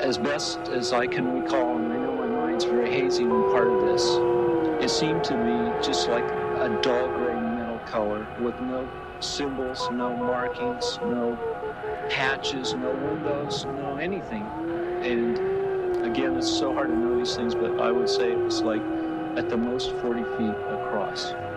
as best as I can recall, and I know my mind's very hazy on part of this, it seemed to be just like a dull gray metal color with no symbols, no markings, no hatches, no windows, no anything. And it's so hard to know these things, but I would say it was like at the most 40 feet across.